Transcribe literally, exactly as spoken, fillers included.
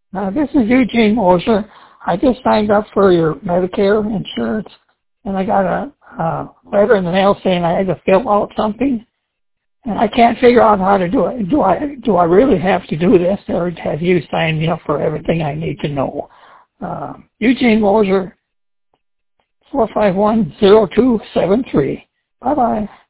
Uh, this is Eugene Moser. I just signed up for your Medicare insurance, and I got a, a letter in the mail saying I had to fill out something, and I can't figure out how to do it. Do I do I really have to do this, or have you signed me up for everything I need to know? Uh, Eugene Moser, four five one, zero two seven three. Bye-bye.